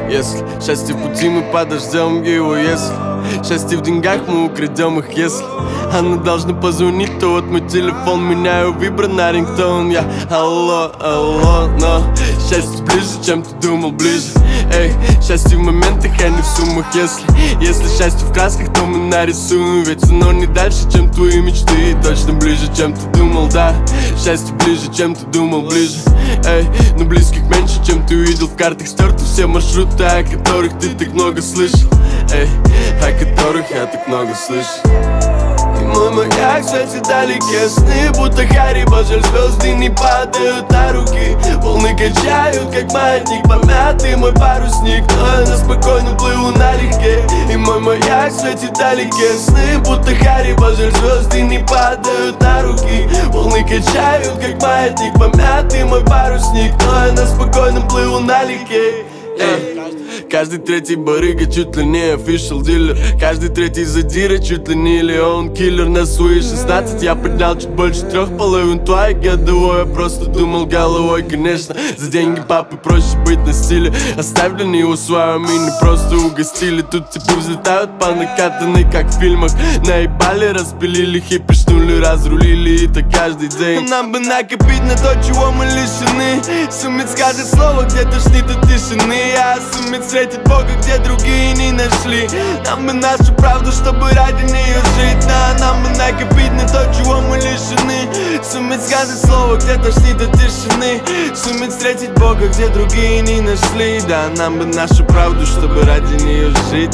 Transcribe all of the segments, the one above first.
Если счастье в пути, мы подождем его. Если счастье в деньгах, мы украдем их. Если она должна позвонить, то вот мой телефон, меняю вибро на рингтон. Я алло, алло, но счастье ближе, чем ты думал, ближе. Эй, счастье в моментах, а не в суммах. Если счастье в красках, то мы нарисуем. Ведь оно не дальше, чем твои мечты, и точно ближе, чем ты думал, да. Счастье ближе, чем ты думал, ближе. Эй, но близких меньше, чем ты увидел в картах. Стерты все маршруты, о которых ты так много слышал. Эй, о которых я так много слышал. И мой маяк светит далеке сны, будто Хариба, жаль, звезды не падают на руки. Волны качают, как маятник помятый мой парусник, но я на спокойно плыву налегке. И мой маяк светит далеке сны, будто Хариба, жаль, звезды не падают на руки. Волны качают, как маятник помятый мой парусник, но я на спокойно плыву налегке. Каждый третий барыга чуть ли не official дилер. Каждый третий задира чуть ли не Леон киллер. На свои 16 я поднял чуть больше 3,5 твоих годовой. Я просто думал головой, конечно. За деньги папы проще быть на стиле. Оставили него свою мини, просто угостили. Тут типа взлетают по накатанной, как в фильмах. Наебали, распилили, хипишнули, разрулили, и так каждый день. Нам бы накопить на то, чего мы лишены. Суметь скажет слово, где тошнит от тишины. А суметь встретить Бога, где другие не нашли. Нам бы нашу правду, чтобы ради нее жить. Да, нам бы накопить на то, чего мы лишены. Суметь сказать слово, где тошнит от тишины. Суметь встретить Бога, где другие не нашли. Да, нам бы нашу правду, чтобы ради нее жить.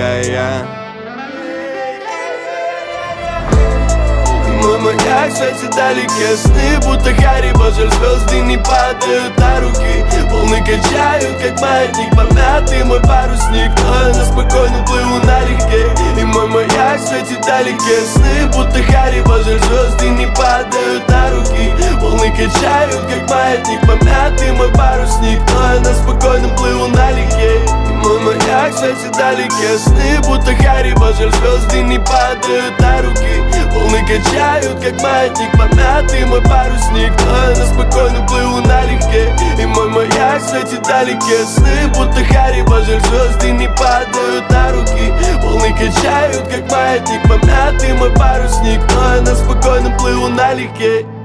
Мой маяк светит далеке сны, будто Хариба, жаль, звезды не падают на руки. Волны качают, как маятник помятый мой парусник, но я на спокойно плыву налегке. И мой маяк светит далеке сны, будто Хариба, жаль, звезды не падают на руки. Волны качают, как маятник помятый мой парусник, но я на спокойно плыву налегке. Мой маяк светит далеке сны, будто Хариба, жаль, звезды не падают на руки. Волны качают, как маятник помятый мой парусник, но я на спокойно плыву налегке. И мой маяк светит далеке сны, будто Хариба, жаль, звезды не падают на руки. Волны качают, как маятник помятый мой парусник, но я на спокойно плыву налегке.